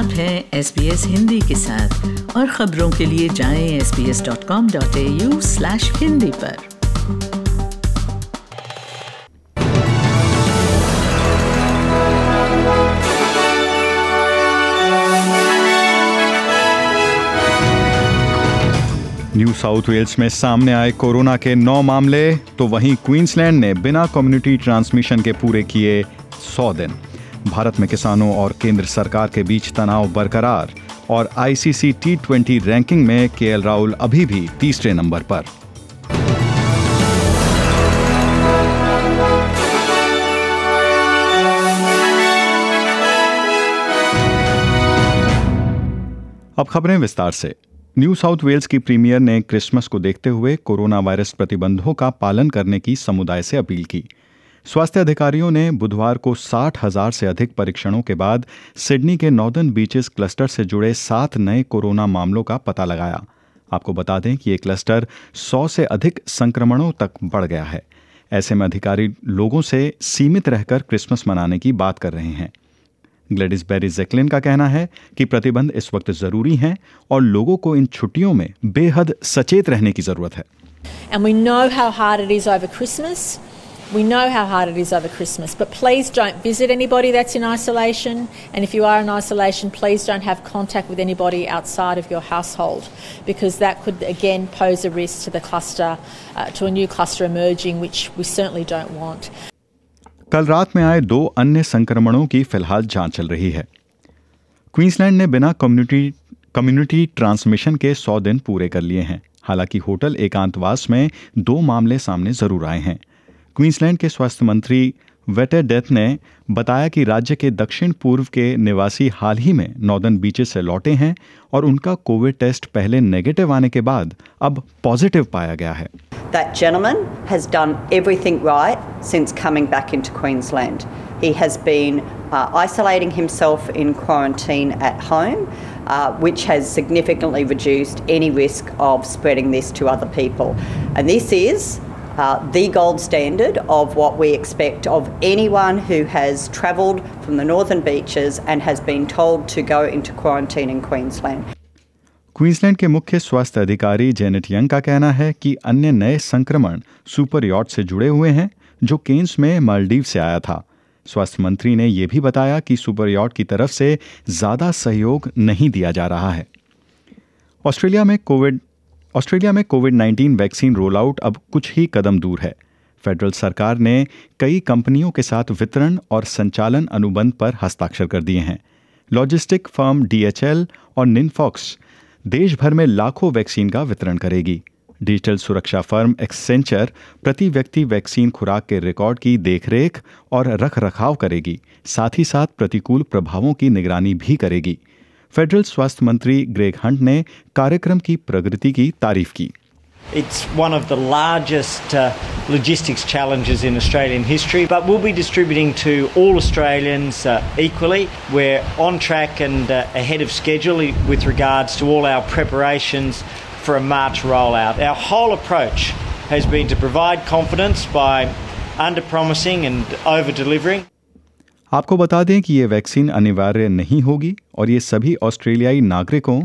आप हैं SBS हिंदी के साथ और खबरों के लिए जाएं sbs.com.au/hindi पर। न्यू साउथ वेल्स में सामने आए कोरोना के 9 मामले, तो वहीं क्वींसलैंड ने बिना कम्युनिटी ट्रांसमिशन के पूरे किए 100 दिन। भारत में किसानों और केंद्र सरकार के बीच तनाव बरकरार और ICC T20 रैंकिंग में KL राहुल अभी भी तीसरे नंबर पर। अब खबरें विस्तार से। न्यू साउथ वेल्स की प्रीमियर ने क्रिसमस को देखते हुए कोरोना वायरस प्रतिबंधों का पालन करने की समुदाय से अपील की। स्वास्थ्य अधिकारियों ने बुधवार को 60,000 से अधिक परीक्षणों के बाद सिडनी के नॉर्दर्न बीचेस क्लस्टर से जुड़े 7 नए कोरोना मामलों का पता लगाया। आपको बता दें कि ये क्लस्टर 100 से अधिक संक्रमणों तक बढ़ गया है। ऐसे में अधिकारी लोगों से सीमित रहकर क्रिसमस मनाने की बात कर रहे हैं। ग्लैडिस बेरी जैकलिन का कहना है कि प्रतिबंध इस वक्त जरूरी हैं और लोगों को इन छुट्टियों में बेहद सचेत रहने की जरूरत है। And we know how hard it is over Christmas. We know how hard it is over Christmas, but please don't visit anybody that's in isolation, and if you are in isolation, please don't have contact with anybody outside of your household, because that could again pose a risk to the cluster, to a new cluster emerging, which we certainly don't want. कल रात में आए 2 अन्य संक्रमणों की फिलहाल जांच चल रही है। क्वींसलैंड ने बिना कम्युनिटी ट्रांसमिशन के 100 दिन पूरे कर लिए हैं। हालांकि होटल एकांतवास में 2 मामले सामने जरूर आए हैं। क्वींसलैंड के स्वास्थ्य मंत्री वेटे डेथ ने बताया कि राज्य के दक्षिण पूर्व के निवासी हाल ही में नॉर्दर्न बीचेस से लौटे हैं और उनका कोविड टेस्ट पहले नेगेटिव आने के बाद अब पॉजिटिव पाया गया है। That gentleman has done everything right since coming back into Queensland. He has been isolating himself in quarantine at home, which has significantly reduced any risk of spreading this to other people. And this is the gold standard of what we expect of anyone who has travelled from the northern beaches and has been told to go into quarantine in Queensland. Queensland के मुख्य स्वास्थ्य अधिकारी Janet young का कहना है कि अन्य नए संक्रमण सुपर यॉट से जुड़े हुए हैं जो केन्स में मालदीव से आया था। स्वास्थ्य मंत्री ने यह भी बताया कि सुपर यॉट की तरफ से ज्यादा सहयोग नहीं दिया जा रहा है। ऑस्ट्रेलिया में कोविड-19 वैक्सीन रोल आउट अब कुछ ही कदम दूर है। फेडरल सरकार ने कई कंपनियों के साथ वितरण और संचालन अनुबंध पर हस्ताक्षर कर दिए हैं। लॉजिस्टिक फर्म DHL और निनफॉक्स देश भर में लाखों वैक्सीन का वितरण करेगी। डिजिटल सुरक्षा फर्म एक्सेंचर प्रति व्यक्ति वैक्सीन खुराक के रिकॉर्ड की देखरेख और रखरखाव करेगी, साथ ही साथ प्रतिकूल प्रभावों की निगरानी भी करेगी। फेडरल स्वास्थ्य मंत्री ग्रेग हंट ने कार्यक्रम की प्रगति की तारीफ की। It's one of the largest logistics challenges in Australian history, but we'll be distributing to all Australians equally. We're on track and ahead of schedule with regards to all our preparations for a March rollout. Our whole approach has been to provide confidence by under-promising and over-delivering. आपको बता दें कि ये vaccine अनिवार्य नहीं होगी और ये सभी ऑस्ट्रेलियाई नागरिकों,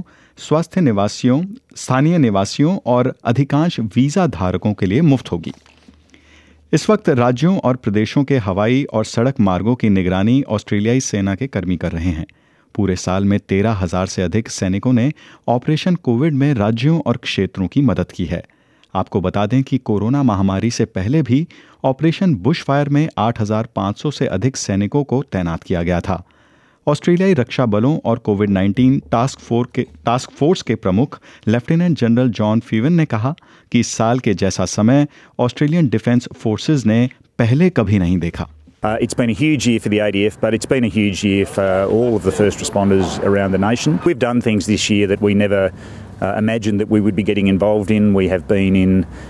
स्थानीय निवासियों और अधिकांश वीजा धारकों के लिए मुफ्त होगी। इस वक्त राज्यों और प्रदेशों के हवाई और सड़क मार्गों की निगरानी ऑस्ट्रेलियाई सेना के कर्मी कर रहे हैं। पूरे साल में 13,000 से अधिक सैनिकों ने ऑपरेशन कोविड में राज्यों और क्षेत्रों की मदद की है। आपको बता दें कि कोरोना महामारी से पहले भी ऑपरेशन बुशफायर में 8,500 से अधिक सैनिकों को तैनात किया गया था। ऑस्ट्रेलियाई रक्षा बलों और कोविड-19 टास्क फोर्स के प्रमुख लेफ्टिनेंट जनरल जॉन फीवन ने कहा कि इस साल के जैसा समय ऑस्ट्रेलियन डिफेंस फोर्सेस ने पहले कभी नहीं देखा। It's been a huge year for the ADF, but it's been a huge year for all of the first responders around the nation. We've done things this year that we never imagined that we would be getting involved in. We have been in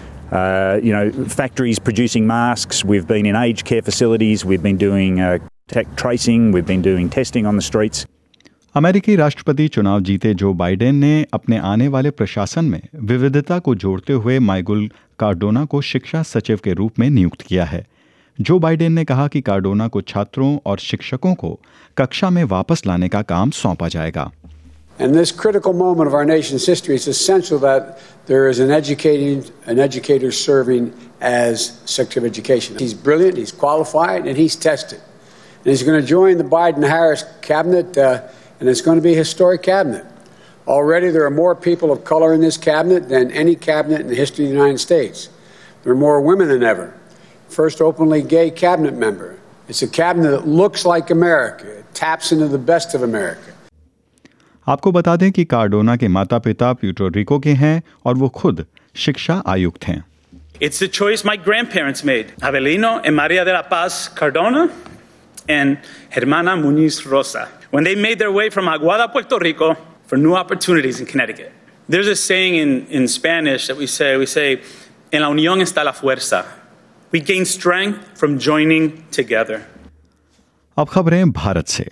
factories producing masks. We've been in aged care facilities. We've been doing contact tracing. We've been doing testing on the streets. अमेरिकी राष्ट्रपति चुनाव जीते Joe Biden ने अपने आने वाले प्रशासन में विविधता को जोड़ते हुए माइगुल कार्डोना को शिक्षा सचिव के रूप में नियुक्त किया है। जो बाइडेन ने कहा कि कार्डोना को छात्रों और शिक्षकों को कक्षा में वापस लाने का काम सौंपा जाएगा। In this critical moment of our nation's history, it's essential that there is an educator serving as Secretary of Education. He's brilliant, he's qualified, and he's tested. And he's going to join the Biden-Harris cabinet, and it's going to be a historic cabinet. Already there are more people of color in this cabinet than any cabinet in the history of the United States. There are more women than ever. First openly gay cabinet member. It's a cabinet that looks like America. It taps into the best of America. आपको बता दें कि Cardona के माता पिता Puerto Rico के हैं और वो खुद शिक्षा आयुक्त हैं। It's the choice my grandparents made, Avelino and Maria de la Paz Cardona and Hermana Muñiz Rosa, when they made their way from Aguada, Puerto Rico, for new opportunities in Connecticut. There's a saying in Spanish that we say, en la unión está la fuerza. We gain strength from joining together. अब खबरें भारत से।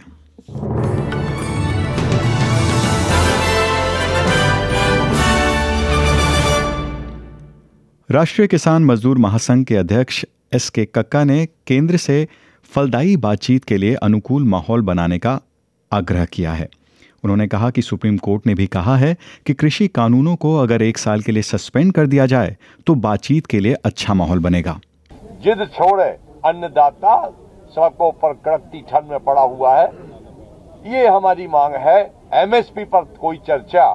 राष्ट्रीय किसान मजदूर महासंघ के अध्यक्ष SK. कक्का ने केंद्र से फलदायी बातचीत के लिए अनुकूल माहौल बनाने का आग्रह किया है। उन्होंने कहा कि सुप्रीम कोर्ट ने भी कहा है कि कृषि कानूनों को अगर 1 साल के लिए सस्पेंड कर दिया जाए तो बातचीत के लिए अच्छा माहौल बनेगा। जिद छोड़े अन्नदाता सड़कों पर कड़कती ठंड में पड़ा हुआ है, ये हमारी मांग है। एमएसपी पर कोई चर्चा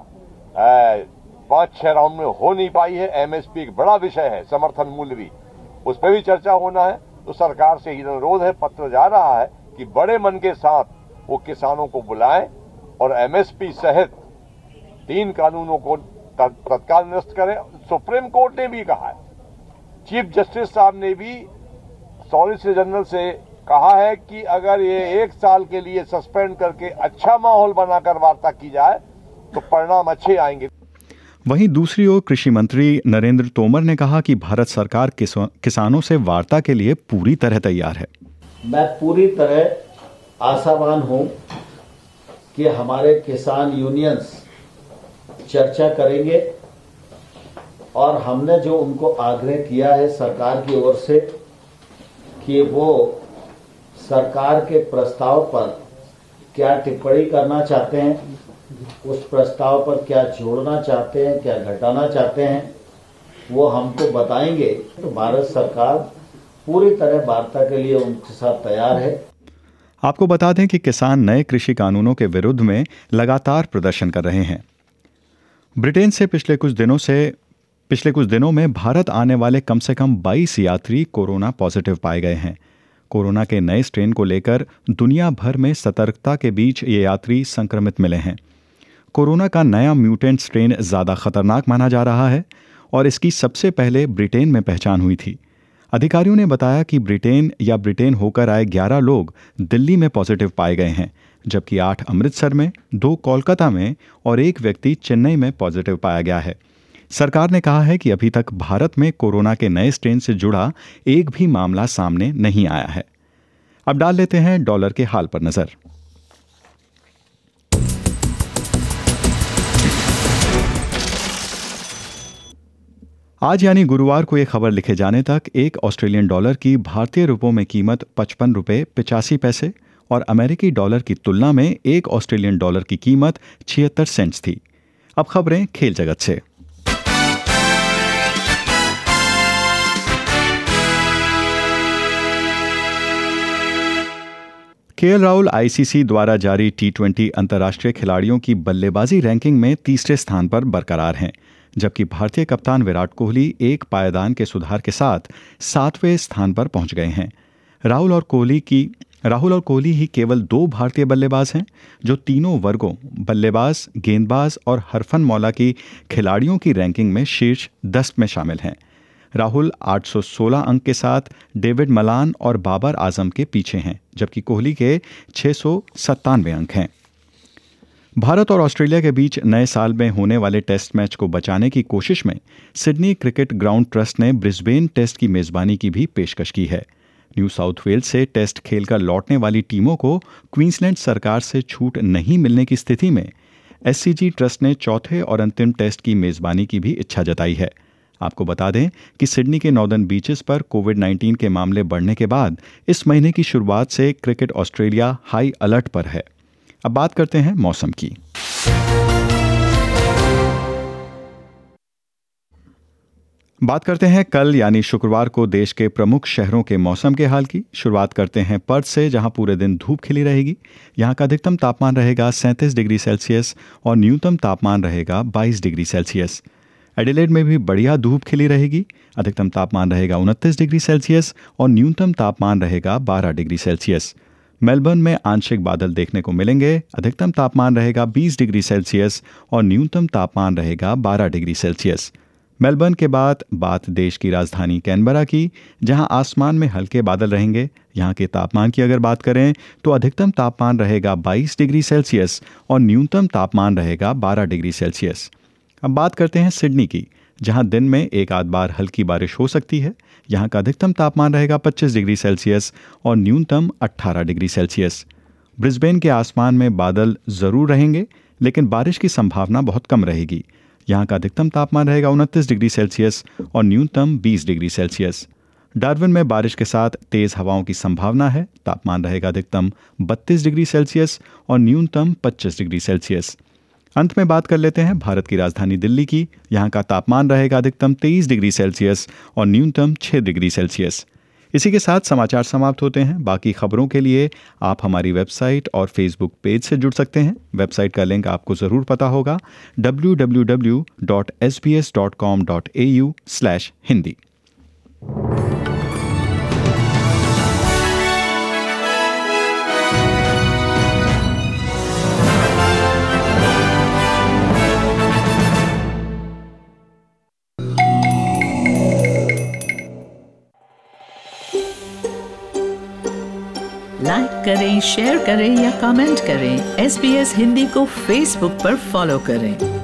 5-6 राउंड में हो नहीं पाई है। एमएसपी एक बड़ा विषय है, समर्थन मूल्य भी, उस पर भी चर्चा होना है। तो सरकार से ही अनुरोध है, पत्र जा रहा है कि बड़े मन के साथ वो किसानों को बुलाएं और एमएसपी सहित 3 कानूनों को तत्काल निरस्त करें। सुप्रीम कोर्ट ने भी कहा है, चीफ जस्टिस साहब ने भी सॉलिसिटर जनरल से कहा है कि अगर ये 1 साल के लिए सस्पेंड करके अच्छा माहौल बनाकर वार्ता की जाए तो परिणाम अच्छे आएंगे। वहीं दूसरी ओर कृषि मंत्री नरेंद्र तोमर ने कहा कि भारत सरकार किसानों से वार्ता के लिए पूरी तरह तैयार है। मैं पूरी तरह आशावान हूं कि हमारे किसान यूनियंस चर्चा करेंगे और हमने जो उनको आग्रह किया है सरकार की ओर से कि वो सरकार के प्रस्ताव पर क्या टिप्पणी करना चाहते हैं, उस प्रस्ताव पर क्या जोड़ना चाहते हैं, क्या घटाना चाहते हैं, वो हमको बताएंगे। तो भारत सरकार पूरी तरह वार्ता के लिए उनके साथ तैयार है। आपको बता दें कि किसान नए कृषि कानूनों के विरुद्ध में लगातार प्रदर्शन कर रहे हैं। ब्रिटेन से पिछले कुछ दिनों में भारत आने वाले कम से कम 22 यात्री कोरोना पॉजिटिव पाए गए हैं। कोरोना के नए स्ट्रेन को लेकर दुनिया भर में सतर्कता के बीच ये यात्री संक्रमित मिले हैं। कोरोना का नया म्यूटेंट स्ट्रेन ज़्यादा खतरनाक माना जा रहा है और इसकी सबसे पहले ब्रिटेन में पहचान हुई थी। अधिकारियों ने बताया कि ब्रिटेन होकर आए 11 लोग दिल्ली में पॉजिटिव पाए गए हैं, जबकि 8 अमृतसर में, 2 कोलकाता में और 1 व्यक्ति चेन्नई में पॉजिटिव पाया गया है। सरकार ने कहा है कि अभी तक भारत में कोरोना के नए स्ट्रेन से जुड़ा एक भी मामला सामने नहीं आया है। अब डाल लेते हैं डॉलर के हाल पर नजर। आज यानी गुरुवार को ये खबर लिखे जाने तक एक ऑस्ट्रेलियन डॉलर की भारतीय रुपयों में कीमत 55 रुपये 85 पैसे और अमेरिकी डॉलर की तुलना में एक ऑस्ट्रेलियन डॉलर की कीमत 76 सेंट्स थी। अब खबरें खेल जगत से। केएल राहुल आईसीसी द्वारा जारी T20 अंतर्राष्ट्रीय खिलाड़ियों की बल्लेबाजी रैंकिंग में तीसरे स्थान पर बरकरार हैं, जबकि भारतीय कप्तान विराट कोहली एक पायदान के सुधार के साथ 7वें स्थान पर पहुंच गए हैं। राहुल और कोहली ही केवल 2 भारतीय बल्लेबाज हैं जो तीनों वर्गों बल्लेबाज, गेंदबाज और हरफनमौला की खिलाड़ियों की रैंकिंग में शीर्ष 10 में शामिल हैं। राहुल 816 अंक के साथ डेविड मलान और बाबर आजम के पीछे हैं, जबकि कोहली के 697 अंक हैं। भारत और ऑस्ट्रेलिया के बीच नए साल में होने वाले टेस्ट मैच को बचाने की कोशिश में सिडनी क्रिकेट ग्राउंड ट्रस्ट ने ब्रिस्बेन टेस्ट की मेजबानी की भी पेशकश की है। न्यू साउथ वेल्स से टेस्ट खेलकर लौटने वाली टीमों को क्वींसलैंड सरकार से छूट नहीं मिलने की स्थिति में एससीजी ट्रस्ट ने चौथे और अंतिम टेस्ट की मेजबानी की भी इच्छा जताई है। आपको बता दें कि सिडनी के नॉर्दर्न बीचेस पर कोविड-19 के मामले बढ़ने के बाद इस महीने की शुरुआत से क्रिकेट ऑस्ट्रेलिया हाई अलर्ट पर है। अब बात करते हैं मौसम की। बात करते हैं कल यानी शुक्रवार को देश के प्रमुख शहरों के मौसम के हाल की। शुरुआत करते हैं पर्थ से, जहां पूरे दिन धूप खिली रहेगी। यहां का अधिकतम तापमान रहेगा 37 डिग्री सेल्सियस और न्यूनतम तापमान रहेगा 22 डिग्री सेल्सियस। एडिलेड में भी बढ़िया धूप खिली रहेगी। अधिकतम तापमान रहेगा 29 डिग्री सेल्सियस और न्यूनतम तापमान रहेगा 12 डिग्री सेल्सियस। मेलबर्न में आंशिक बादल देखने को मिलेंगे। अधिकतम तापमान रहेगा 20 डिग्री सेल्सियस और न्यूनतम तापमान रहेगा 12 डिग्री सेल्सियस। मेलबर्न के बाद बात देश की राजधानी कैनबरा की, जहां आसमान में हल्के बादल रहेंगे। यहां के तापमान की अगर बात करें तो अधिकतम तापमान रहेगा 22 डिग्री सेल्सियस और न्यूनतम तापमान रहेगा 12 डिग्री सेल्सियस। अब बात करते हैं सिडनी की, जहां दिन में एक आध बार हल्की बारिश हो सकती है। यहां का अधिकतम तापमान रहेगा 25 डिग्री सेल्सियस और न्यूनतम 18 डिग्री सेल्सियस। ब्रिस्बेन के आसमान में बादल जरूर रहेंगे, लेकिन बारिश की संभावना बहुत कम रहेगी। यहां का अधिकतम तापमान रहेगा 29 डिग्री सेल्सियस और न्यूनतम 20 डिग्री सेल्सियस। डार्विन में बारिश के साथ तेज हवाओं की संभावना है। तापमान रहेगा अधिकतम 32 डिग्री सेल्सियस और न्यूनतम 25 डिग्री सेल्सियस। अंत में बात कर लेते हैं भारत की राजधानी दिल्ली की। यहां का तापमान रहेगा अधिकतम 23 डिग्री सेल्सियस और न्यूनतम 6 डिग्री सेल्सियस। इसी के साथ समाचार समाप्त होते हैं। बाकी खबरों के लिए आप हमारी वेबसाइट और फेसबुक पेज से जुड़ सकते हैं। वेबसाइट का लिंक आपको ज़रूर पता होगा, www.sbs.com.au/hindi। लाइक करें, शेयर करें या कमेंट करें। SBS हिंदी को फेसबुक पर फॉलो करें।